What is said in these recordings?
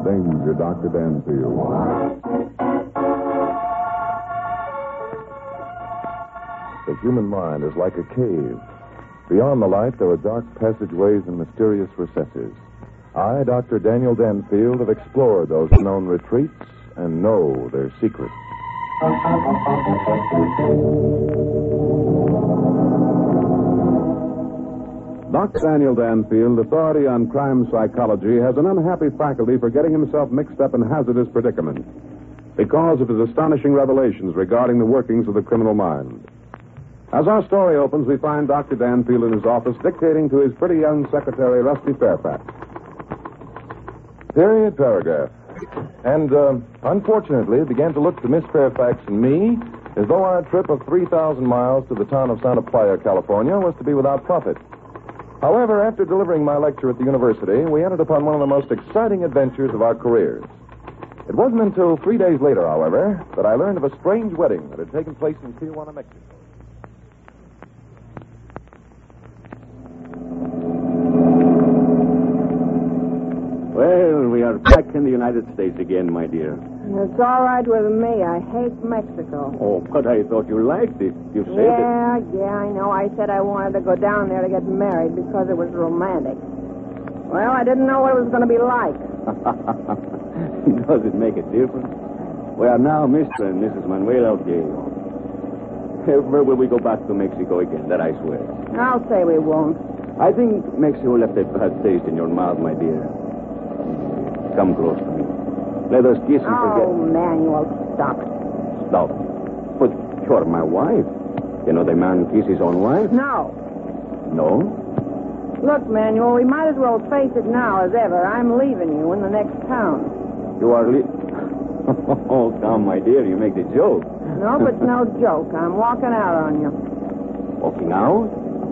Danger, Dr. Danfield. The human mind is like a cave. Beyond the light, there are dark passageways and mysterious recesses. I, Dr. Daniel Danfield, have explored those known retreats and know their secrets. Dr. Daniel Danfield, authority on crime psychology, has an unhappy faculty for getting himself mixed up in hazardous predicaments because of his astonishing revelations regarding the workings of the criminal mind. As our story opens, we find Dr. Danfield in his office dictating to his pretty young secretary, Rusty Fairfax. Period, paragraph. And, unfortunately, it began to look to Miss Fairfax and me as though our trip of 3,000 miles to the town of Santa Playa, California, was to be without profit. However, after delivering my lecture at the university, we entered upon one of the most exciting adventures of our careers. It wasn't until 3 days later, however, that I learned of a strange wedding that had taken place in Tijuana, Mexico. Well, we are back in the United States again, my dear. It's all right with me. I hate Mexico. Oh, but I thought you liked it. You said Yeah, I know. I said I wanted to go down there to get married because it was romantic. Well, I didn't know what it was going to be like. Does it make a difference? We are now Mr. and Mrs. Manuel Diego. Never will we go back to Mexico again, that I swear. I'll say we won't. I think Mexico left a bad taste in your mouth, my dear. Come close to me. Let us kiss and forget. Oh, Manuel, stop it. Stop. But you're my wife. You know the man kiss his own wife? No. No? Look, Manuel, we might as well face it now as ever. I'm leaving you in the next town. You are Oh, come, my dear, you make the joke. No, but it's no joke. I'm walking out on you. Walking out?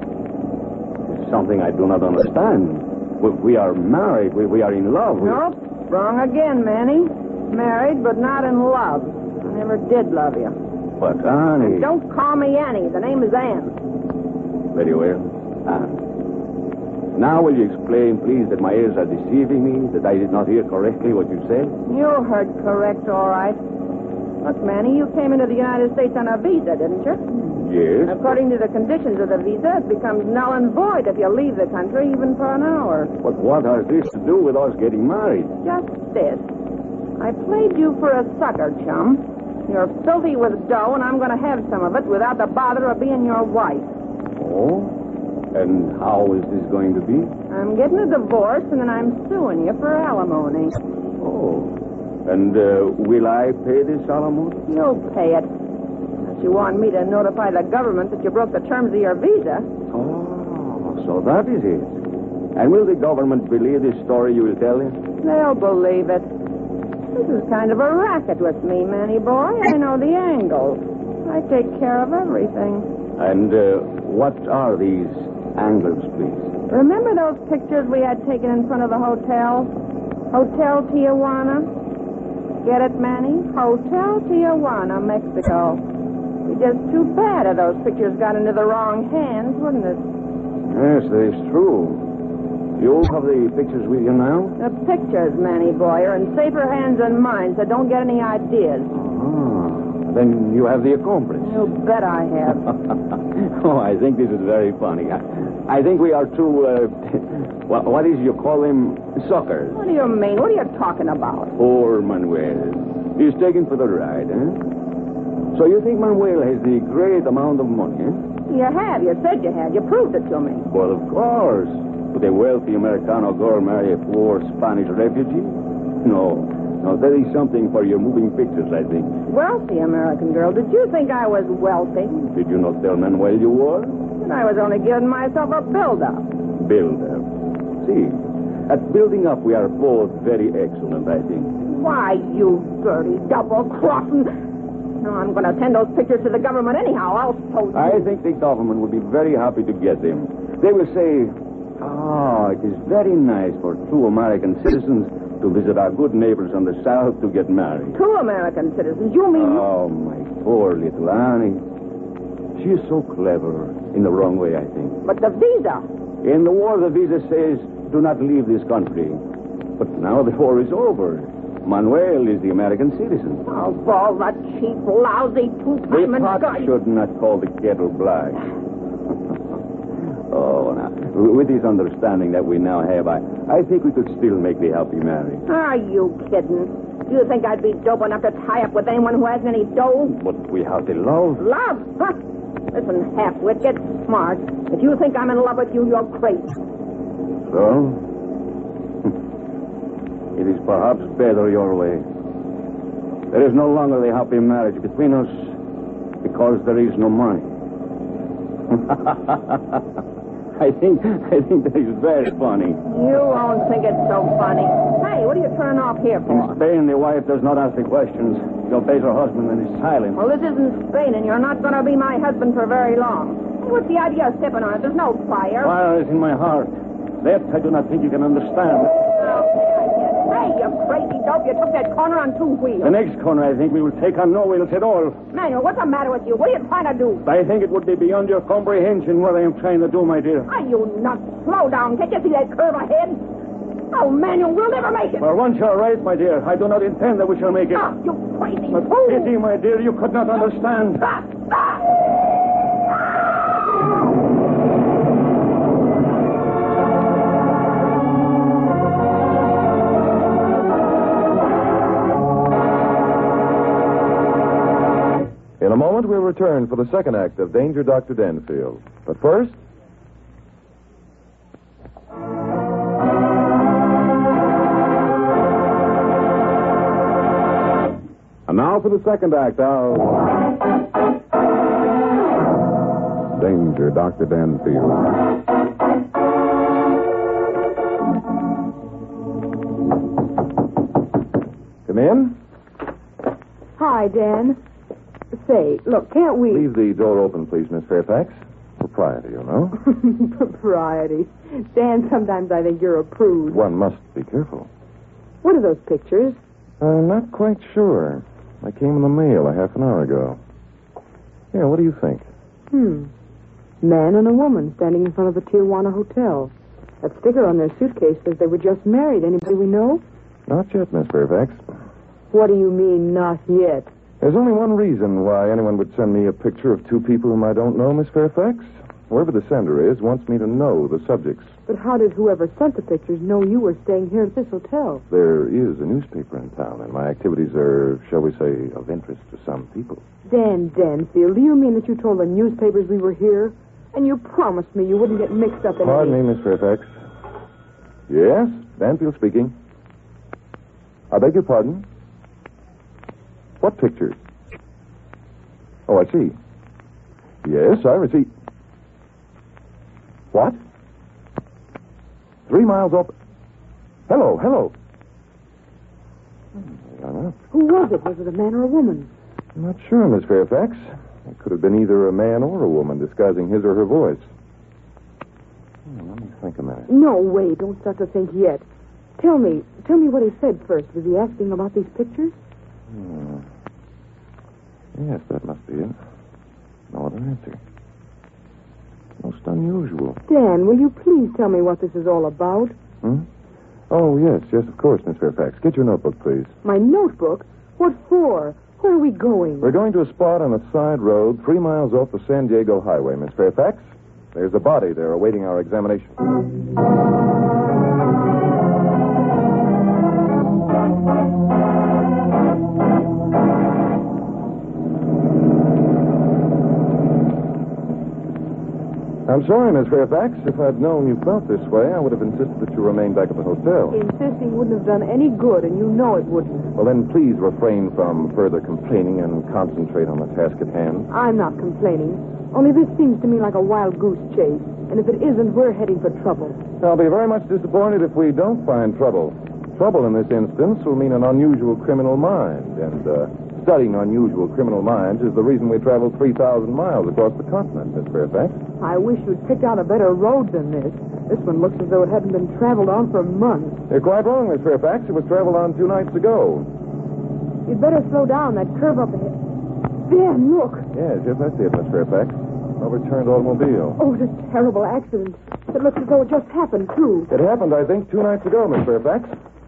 It's something I do not understand. We are married. We are in love. Nope. Wrong again, Manny. Married, but not in love. I never did love you. But, Annie... Don't call me Annie. The name is Anne. Very well, Anne. Now will you explain, please, that my ears are deceiving me, that I did not hear correctly what you said? You heard correct, all right. Look, Manny, you came into the United States on a visa, didn't you? Yes. According to the conditions of the visa, it becomes null and void if you leave the country even for an hour. But what has this to do with us getting married? Just this. I played you for a sucker, chum. You're filthy with dough, and I'm going to have some of it without the bother of being your wife. Oh? And how is this going to be? I'm getting a divorce, and then I'm suing you for alimony. Oh. And will I pay this alimony? You'll pay it. You want me to notify the government that you broke the terms of your visa. Oh, so that is it. And will the government believe this story you will tell them? They'll believe it. This is kind of a racket with me, Manny boy. I know the angles. I take care of everything. And what are these angles, please? Remember those pictures we had taken in front of the hotel? Hotel Tijuana? Get it, Manny? Hotel Tijuana, Mexico. It's just too bad if those pictures got into the wrong hands, wouldn't it? Yes, that is true. You have the pictures with you now? The pictures, Manny boy, are in safer hands than mine, so don't get any ideas. Then you have the accomplice. You bet I have. Oh, I think this is very funny. I think we are two, what is you call them, suckers. What do you mean? What are you talking about? Poor Manuel. He's taken for the ride, eh? So you think Manuel has the great amount of money, eh? You have. You said you had. You proved it to me. Well, of course. Would a wealthy Americano girl marry a poor Spanish refugee? No, that is something for your moving pictures, I think. Wealthy American girl? Did you think I was wealthy? Did you not tell Manuel you were? And I was only giving myself a build-up. Build-up? See, at building up we are both very excellent, I think. Why, you dirty double-crossing... No, I'm going to send those pictures to the government anyhow. I'll suppose... I think the government will be very happy to get them. They will say, it is very nice for two American citizens to visit our good neighbors on the south to get married. Two American citizens? You mean... Oh, my poor little Annie. She is so clever. In the wrong way, I think. But the visa... In the war, the visa says, do not leave this country. But now the war is over. Manuel is the American citizen. Of all the cheap, lousy, The two-timing pot guys. should not call the kettle black. Oh, now, with this understanding that we now have, I think we could still make the happy marriage. Are you kidding? Do you think I'd be dope enough to tie up with anyone who hasn't any dough? But we have the love. Love? Huh? Listen, halfwit, get smart. If you think I'm in love with you, you're crazy. So? It is perhaps better your way. There is no longer the happy marriage between us because there is no money. I think that is very funny. You won't think it's so funny. Hey, what are you turning off here In for? Spain, the wife does not ask the questions. She obeys her husband and is silent. Well, this isn't Spain, and you're not going to be my husband for very long. Hey, what's the idea of stepping on it? There's no fire. Fire is in my heart. That I do not think you can understand. Hey, you crazy dope. You took that corner on two wheels. The next corner, I think we will take on no wheels at all. Manuel, what's the matter with you? What are you trying to do? I think it would be beyond your comprehension what I am trying to do, my dear. Are you nuts? Slow down. Can't you see that curve ahead? Oh, Manuel, we'll never make it. For once you're right, my dear. I do not intend that we shall make it. Ah, you crazy But fool. pity, my dear, you could not understand. Ah, ah. In a moment, we'll return for the second act of Danger Dr. Denfield. But first... And now for the second act of Danger Dr. Denfield. Come in. Hi, Dan. Say, look, can't we... Leave the door open, please, Miss Fairfax. Propriety, you know. Propriety. Dan, sometimes I think you're a prude. One must be careful. What are those pictures? I'm not quite sure. I came in the mail a half an hour ago. Yeah, what do you think? Man and a woman standing in front of the Tijuana Hotel. That sticker on their suitcase says they were just married. Anybody we know? Not yet, Miss Fairfax. What do you mean, not yet? There's only one reason why anyone would send me a picture of two people whom I don't know, Miss Fairfax. Whoever the sender is wants me to know the subjects. But how did whoever sent the pictures know you were staying here at this hotel? There is a newspaper in town, and my activities are, shall we say, of interest to some people. Dan Danfield, do you mean that you told the newspapers we were here? And you promised me you wouldn't get mixed up in Pardon me, Miss Fairfax. Yes, Danfield speaking. I beg your pardon? What pictures? Oh, I see. Yes, I receive. What? 3 miles off. Hello. Who was it? Was it a man or a woman? I'm not sure, Miss Fairfax. It could have been either a man or a woman disguising his or her voice. Let me think a minute. No, wait. Don't start to think yet. Tell me what he said first. Was he asking about these pictures? Yes, that must be it. No other answer. Most unusual. Dan, will you please tell me what this is all about? Oh, yes, of course, Miss Fairfax. Get your notebook, please. My notebook? What for? Where are we going? We're going to a spot on a side road 3 miles off the San Diego Highway, Miss Fairfax. There's a body there awaiting our examination. I'm sorry, Miss Fairfax. If I'd known you felt this way, I would have insisted that you remain back at the hotel. Insisting wouldn't have done any good, and you know it wouldn't. Well, then please refrain from further complaining and concentrate on the task at hand. I'm not complaining. Only this seems to me like a wild goose chase. And if it isn't, we're heading for trouble. I'll be very much disappointed if we don't find trouble. Trouble in this instance will mean an unusual criminal mind. And studying unusual criminal minds is the reason we traveled 3,000 miles across the continent, Miss Fairfax. I wish you'd picked out a better road than this. This one looks as though it hadn't been traveled on for months. You're quite wrong, Miss Fairfax. It was traveled on 2 nights ago. You'd better slow down. That curve up ahead. Dan, look. Yes, I see it, Miss Fairfax. Overturned automobile. Oh, it's a terrible accident. It looks as though it just happened, too. It happened, I think, 2 nights ago, Miss Fairfax.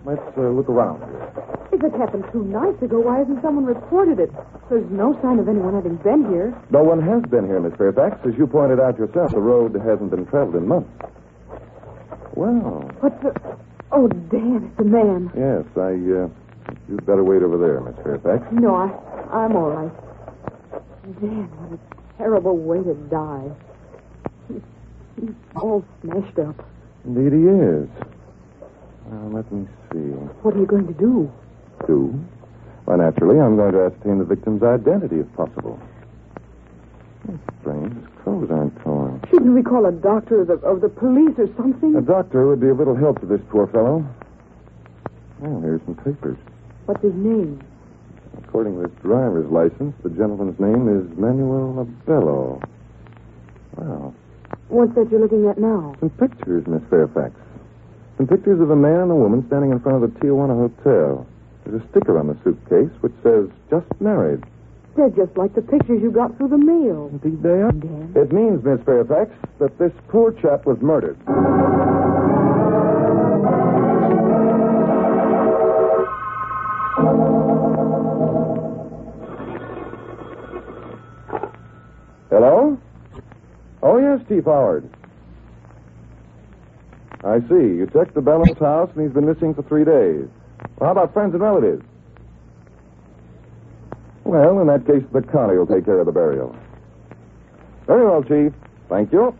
let's look around here. If it happened 2 nights ago, why hasn't someone reported it? There's no sign of anyone having been here. No one has been here, Miss Fairfax. As you pointed out yourself, the road hasn't been traveled in months. Well. What's the... Oh, Dan, it's a man. Yes, you'd better wait over there, Miss Fairfax. No, I'm all right. Dan, what a terrible way to die. He's all smashed up. Indeed he is. Let me see. What are you going to do? Do? Why, naturally, I'm going to ascertain the victim's identity, if possible. That's strange. His clothes aren't torn. Shouldn't we call a doctor of the police or something? A doctor would be of little help to this poor fellow. Well, here's some papers. What's his name? According to his driver's license, the gentleman's name is Manuel Abello. Wow. What's that you're looking at now? Some pictures, Miss Fairfax. Some pictures of a man and a woman standing in front of the Tijuana Hotel. There's a sticker on the suitcase which says, just married. They're just like the pictures you got through the mail. Indeed they are. Dan? It means, Miss Fairfax, that this poor chap was murdered. Hello? Oh, yes, Chief Howard. I see. You checked the Bellows house, and he's been missing for 3 days. Well, how about friends and relatives? Well, in that case, the county will take care of the burial. Very well, Chief. Thank you.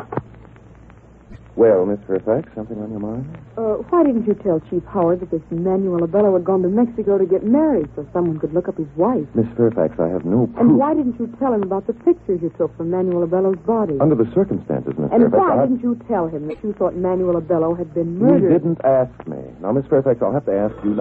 Well, Miss Fairfax, something on your mind? Why didn't you tell Chief Howard that this Manuel Abello had gone to Mexico to get married so someone could look up his wife? Miss Fairfax, I have no proof. And why didn't you tell him about the pictures you took from Manuel Abello's body? Under the circumstances, Miss And Fairfax... why didn't you tell him that you thought Manuel Abello had been murdered? You didn't ask me. Now, Miss Fairfax, I'll have to ask you...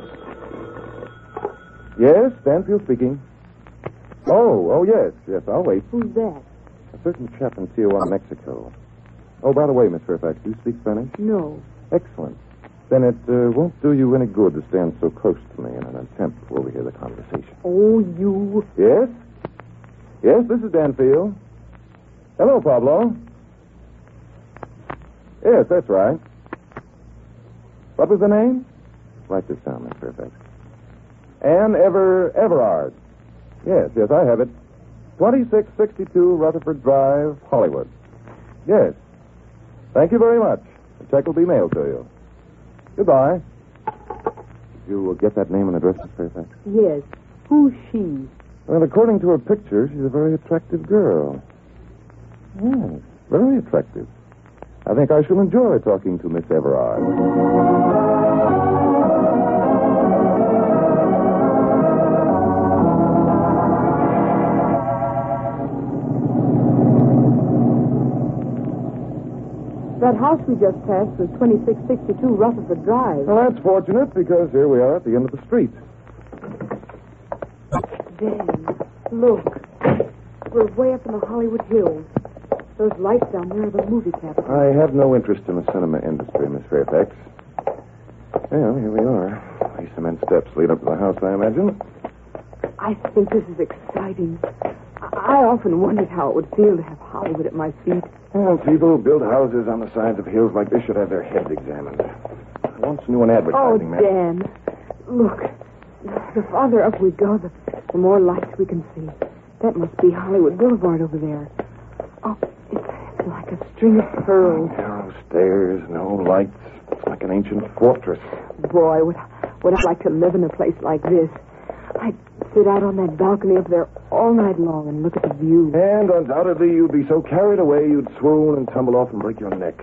Yes, Stanfield speaking. Oh, yes, I'll wait. Who's that? A certain chap in Tijuana, Mexico. Oh, by the way, Miss Fairfax, do you speak Spanish? No. Excellent. Then it won't do you any good to stand so close to me in an attempt to overhear the conversation. Oh, you... Yes? Yes, this is Danfield. Hello, Pablo. Yes, that's right. What was the name? Write this down, Miss Fairfax. Ann Everard. Yes, I have it. 2662 Rutherford Drive, Hollywood. Yes. Thank you very much. The check will be mailed to you. Goodbye. Did you get that name and address, Miss Fairfax? Yes. Who's she? Well, according to her picture, she's a very attractive girl. Yes, very attractive. I think I shall enjoy talking to Miss Everard. That house we just passed was 2662 Rutherford Drive. Well, that's fortunate, because here we are at the end of the street. Dan, look. We're way up in the Hollywood Hills. Those lights down there are the movie capital. I have no interest in the cinema industry, Miss Fairfax. Well, here we are. These cement steps lead up to the house, I imagine. I think this is exciting. I often wondered how it would feel to have Hollywood at my feet. Well, people who build houses on the sides of hills like this should have their heads examined. I once knew an advertising man. Dan, look. The farther up we go, the more lights we can see. That must be Hollywood Boulevard over there. Oh, it's like a string of pearls. Narrow stairs, no lights. It's like an ancient fortress. Boy, would I like to live in a place like this. I'd sit out on that balcony up there all night long and look at the view. And undoubtedly you'd be so carried away you'd swoon and tumble off and break your neck.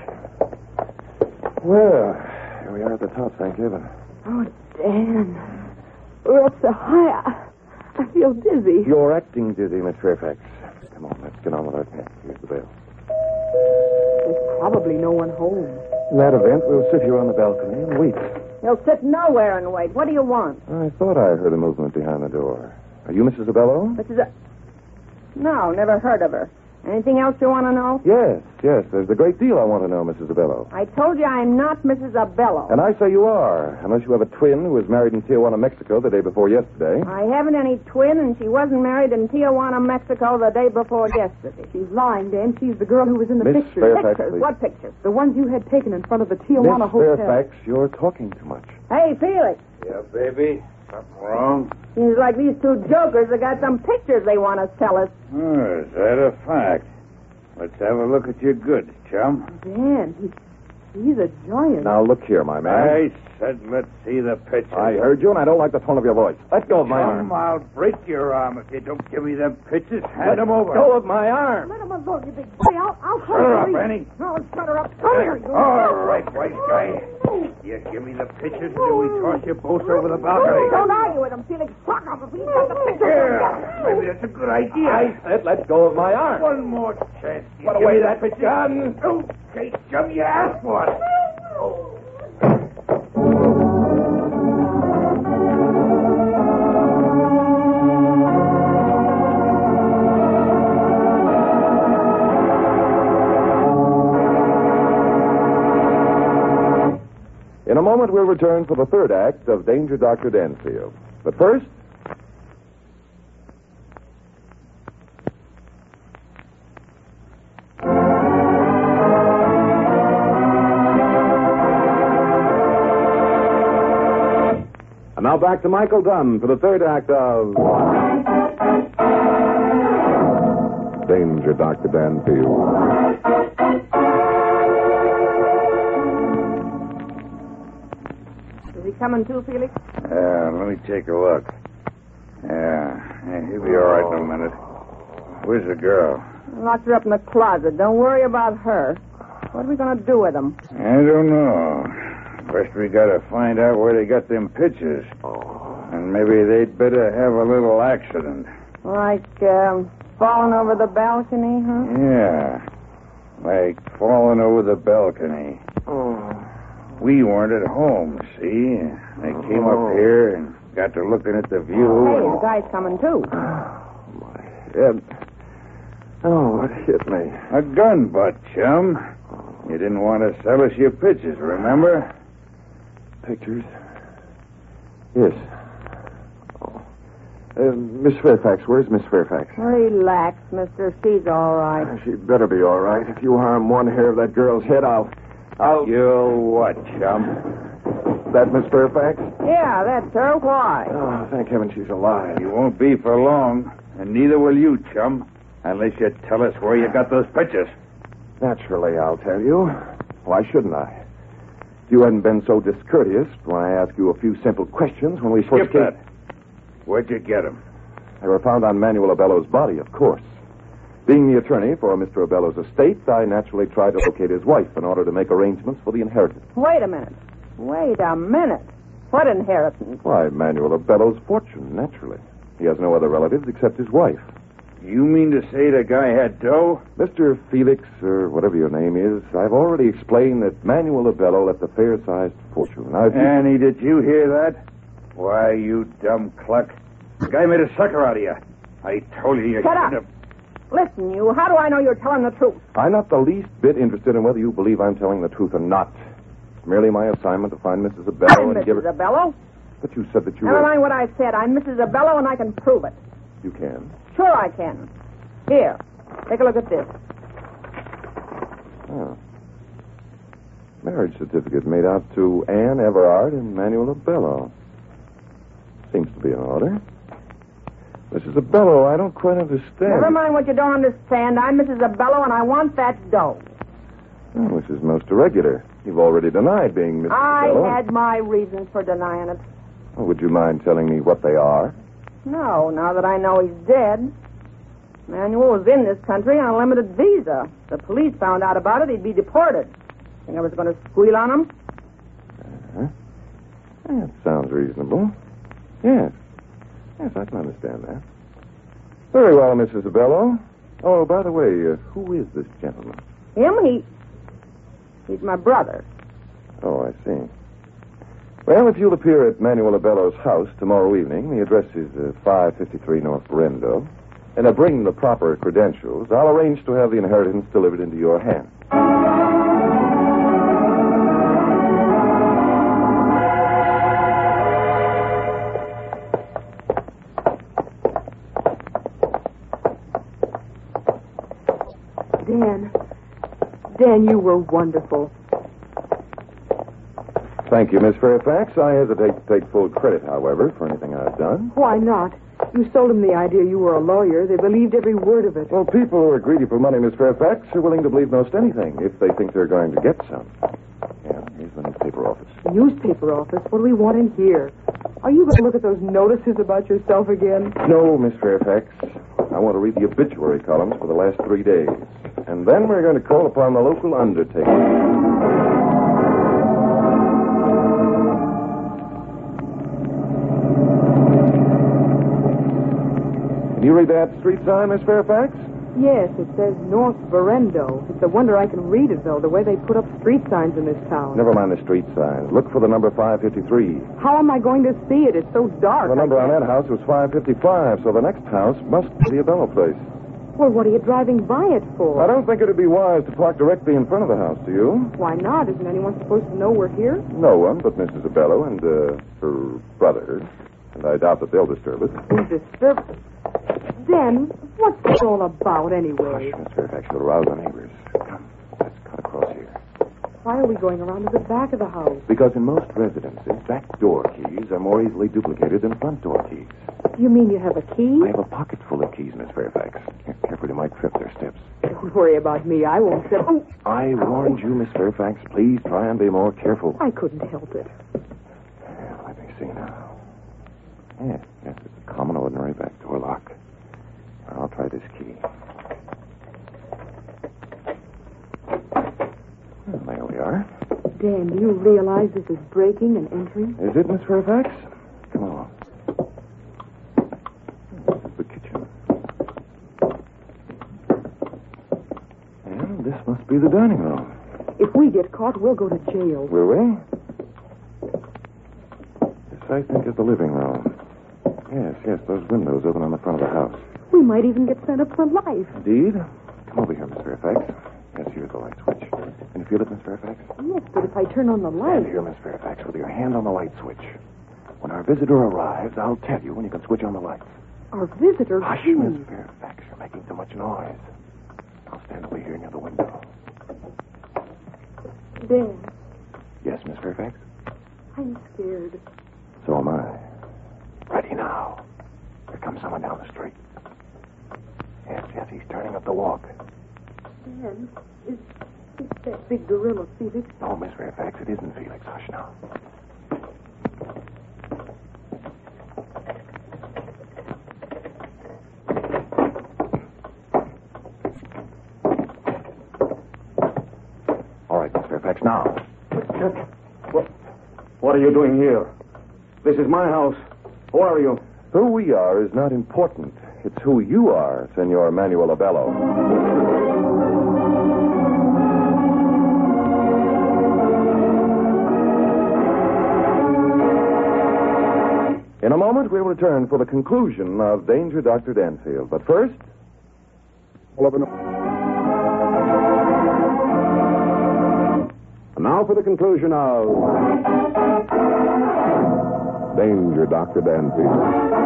Well, here we are at the top, thank heaven. Oh, Dan. We're up so high, I feel dizzy. You're acting dizzy, Miss Fairfax. Come on, let's get on with our task. Here's the bell. There's probably no one home. In that event, we'll sit here on the balcony and wait. He'll sit nowhere and wait. What do you want? I thought I heard a movement behind the door. Are you Mrs. Abello? No, never heard of her. Anything else you want to know? Yes. There's a great deal I want to know, Mrs. Abello. I told you I'm not Mrs. Abello. And I say you are, unless you have a twin who was married in Tijuana, Mexico the day before yesterday. I haven't any twin, and she wasn't married in Tijuana, Mexico the day before yesterday. She's lying, Dan. She's the girl who was in the Miss pictures. Fairfax, Pictures? please. What pictures? The ones you had taken in front of the Tijuana Miss Hotel. Fairfax, you're talking too much. Hey, Felix. Yeah, baby. Something wrong? Seems like these two jokers have got some pictures they want to sell us. Oh, is that a fact? Let's have a look at your goods, chum. Dan, he's a giant. Now, look here, my man. I said let's see the pictures. I heard you, and I don't like the tone of your voice. Let go of my Chum, arm. I'll break your arm if you don't give me them pictures. Hand them over. Let go of my arm. Let him alone, you big boy. I'll call Shut her the up, police. Annie. No, shut her up. Come here, you. All right, white guy. You give me the pictures, and then we toss you both over the balcony. Don't argue with him, Felix. Fuck off if he's got the pictures. Yeah, maybe that's a good idea. I said let go of my arm. One more chance. You Put give away me that the pictures. gun. Okay, chum, you asked for it. In a moment, we'll return for the third act of Danger Dr. Danfield. But first... And now back to Michael Dunn for the third act of... Danger Dr. Danfield. Is he coming too, Felix? Let me take a look. Yeah, he'll be all right in a minute. Where's the girl? Locked her up in the closet. Don't worry about her. What are we going to do with them? I don't know. First, we gotta find out where they got them pictures. And maybe they'd better have a little accident. Like, falling over the balcony, huh? Yeah. Like falling over the balcony. We weren't at home, see? They came up here and got to looking at the view. Hey, the guy's coming too. My head. Oh, what hit me? A gun butt, chum. You didn't want to sell us your pictures, remember? Pictures? Yes. Oh. Miss Fairfax, where's Miss Fairfax? Relax, mister. She's all right. She'd better be all right. If you harm one hair of that girl's head, I'll... You'll what, chum? That Miss Fairfax? Yeah, that's her. Why? Oh, thank heaven she's alive. You won't be for long, and neither will you, chum, unless you tell us where you got those pictures. Naturally, I'll tell you. Why shouldn't I? If you hadn't been so discourteous when I asked you a few simple questions when we first Skip that. Where'd you get them? They were found on Manuel Abello's body, of course. Being the attorney for Mr. Abello's estate, I naturally tried to locate his wife in order to make arrangements for the inheritance. Wait a minute. What inheritance? Why, Manuel Abello's fortune, naturally. He has no other relatives except his wife. You mean to say the guy had dough? Mr. Felix, or whatever your name is, I've already explained that Manuel Abello left a fair-sized fortune. Now, if you... Annie, did you hear that? Why, you dumb cluck. The guy made a sucker out of you. I told you Shut up. shouldn't have... Listen, you. How do I know you're telling the truth? I'm not the least bit interested in whether you believe I'm telling the truth or not. It's merely my assignment to find Mrs. Abello I'm and give Mrs. her... Abello. But you said that you Never were... mind what I said. I'm Mrs. Abello, and I can prove it. You can. Sure I can. Here, take a look at this. Oh. Marriage certificate made out to Anne Everard and Manuel Abello. Seems to be in order. Mrs. Abello, I don't quite understand. Never mind what you don't understand. I'm Mrs. Abello, and I want that dough. Oh, this is most irregular. You've already denied being Mrs. Abello. I had my reasons for denying it. Oh, would you mind telling me what they are? No, now that I know he's dead. Manuel was in this country on a limited visa. The police found out about it, he'd be deported. Think I was going to squeal on him? That sounds reasonable. Yes. Yes, I can understand that. Very well, Mrs. Abello. Oh, by the way, who is this gentleman? He's my brother. Oh, I see. Well, if you'll appear at Manuel Abello's house tomorrow evening, the address is 553 North Brendo. And I bring the proper credentials. I'll arrange to have the inheritance delivered into your hands. Dan, you were wonderful. Thank you, Miss Fairfax. I hesitate to take full credit, however, for anything I've done. Why not? You sold them the idea you were a lawyer. They believed every word of it. Well, people who are greedy for money, Miss Fairfax, are willing to believe most anything if they think they're going to get some. Yeah, here's the newspaper office. Newspaper office? What do we want in here? Are you going to look at those notices about yourself again? No, Miss Fairfax. I want to read the obituary columns for the last 3 days. And then we're going to call upon the local undertaker. Can you read that street sign, Miss Fairfax? Yes, it says North Verendo. It's a wonder I can read it, though, the way they put up street signs in this town. Never mind the street signs. Look for the number 553. How am I going to see it? It's so dark. The number on that house was 555, so the next house must be the Abello place. Well, what are you driving by it for? I don't think it'd be wise to park directly in front of the house, do you? Why not? Isn't anyone supposed to know we're here? No one but Mrs. Abello and her brother. And I doubt that they'll disturb us. Disturb? Then, what's this all about, anyway? Hush, Miss Fairfax, you'll arouse the neighbors. Come, let's cut across here. Why are we going around to the back of the house? Because in most residences, back door keys are more easily duplicated than front door keys. You mean you have a key? I have a pocket full of keys, Miss Fairfax. Careful, you might trip their steps. Don't worry about me. I won't step. Oh. I warned you, Miss Fairfax. Please try and be more careful. I couldn't help it. Let me see now. Yes, it's a common, ordinary back door lock. I'll try this key. Well, there we are. Dan, do you realize this is breaking and entering? Is it, Miss Fairfax? Come on. This is the kitchen. And this must be the dining room. If we get caught, we'll go to jail. Will we? This, I think, is the living room. Yes, those windows open on the front of the house. We might even get sent up for life. Indeed. Come over here, Miss Fairfax. Yes, here's the light switch. Can you feel it, Miss Fairfax? Yes, but if I turn on the light... Stand here, Miss Fairfax, with your hand on the light switch. When our visitor arrives, I'll tell you when you can switch on the lights. Our visitor? Hush, Miss Fairfax. You're making too much noise. I'll stand over here near the window. Dan. Yes, Miss Fairfax? I'm scared. So am I. Ready now. Here comes someone down the street. Yes, he's turning up the walk. Dan, is that big gorilla Felix? No, Miss Fairfax, it isn't Felix. Hush now. All right, Miss Fairfax, now. What are you doing here? This is my house. Who are you? Who we are is not important. It's who you are, Senor Manuel Abello. In a moment, we'll return for the conclusion of Danger Dr. Danfield. But first... And now for the conclusion of Danger Dr. Danfield.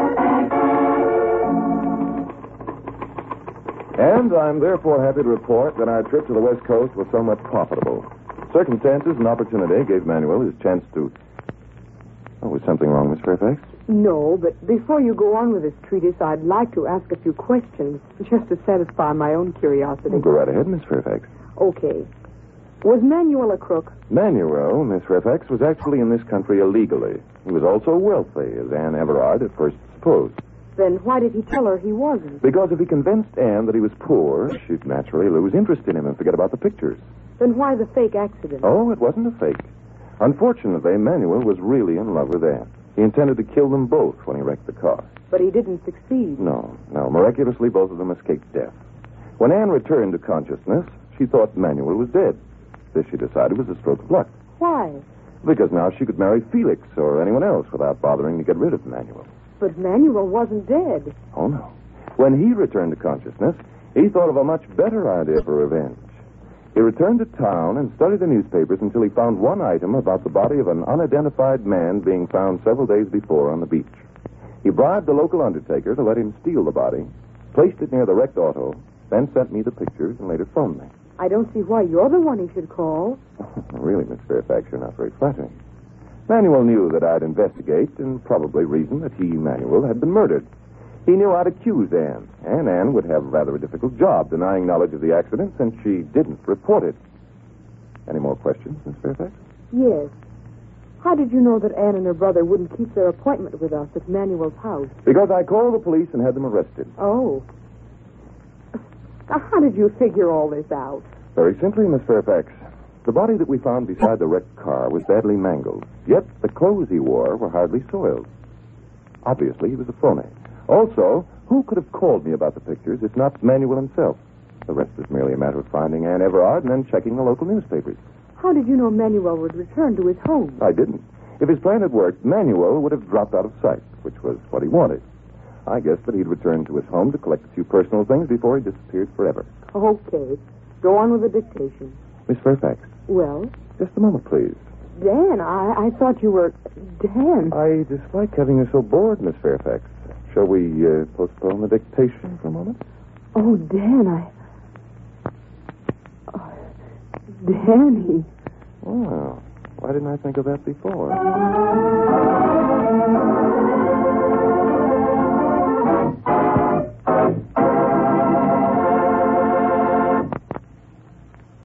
And I'm therefore happy to report that our trip to the West Coast was somewhat profitable. Circumstances and opportunity gave Manuel his chance to... Oh, was something wrong, Miss Fairfax? No, but before you go on with this treatise, I'd like to ask a few questions, just to satisfy my own curiosity. Well, go right ahead, Miss Fairfax. Okay. Was Manuel a crook? Manuel, Miss Fairfax, was actually in this country illegally. He was also wealthy, as Anne Everard at first supposed. Then why did he tell her he wasn't? Because if he convinced Anne that he was poor, she'd naturally lose interest in him and forget about the pictures. Then why the fake accident? Oh, it wasn't a fake. Unfortunately, Manuel was really in love with Anne. He intended to kill them both when he wrecked the car. But he didn't succeed. No. Miraculously, both of them escaped death. When Anne returned to consciousness, she thought Manuel was dead. This, she decided, was a stroke of luck. Why? Because now she could marry Felix or anyone else without bothering to get rid of Manuel. But Manuel wasn't dead. Oh, no. When he returned to consciousness, he thought of a much better idea for revenge. He returned to town and studied the newspapers until he found one item about the body of an unidentified man being found several days before on the beach. He bribed the local undertaker to let him steal the body, placed it near the wrecked auto, then sent me the pictures and later phoned me. I don't see why you're the one he should call. Really, Miss Fairfax, you're not very flattering. Manuel knew that I'd investigate and probably reason that he, Manuel, had been murdered. He knew I'd accuse Anne, and Anne would have rather a difficult job denying knowledge of the accident since she didn't report it. Any more questions, Miss Fairfax? Yes. How did you know that Anne and her brother wouldn't keep their appointment with us at Manuel's house? Because I called the police and had them arrested. Oh. Now, how did you figure all this out? Very simply, Miss Fairfax. The body that we found beside the wrecked car was badly mangled, yet the clothes he wore were hardly soiled. Obviously, he was a phony. Also, who could have called me about the pictures if not Manuel himself? The rest is merely a matter of finding Anne Everard and then checking the local newspapers. How did you know Manuel would return to his home? I didn't. If his plan had worked, Manuel would have dropped out of sight, which was what he wanted. I guessed that he'd return to his home to collect a few personal things before he disappeared forever. Okay. Go on with the dictation. Miss Fairfax. Well? Just a moment, please. Dan, I thought you were... Dan. I dislike having you so bored, Miss Fairfax. Shall we postpone the dictation for a moment? Oh, Dan, Danny. Well, why didn't I think of that before?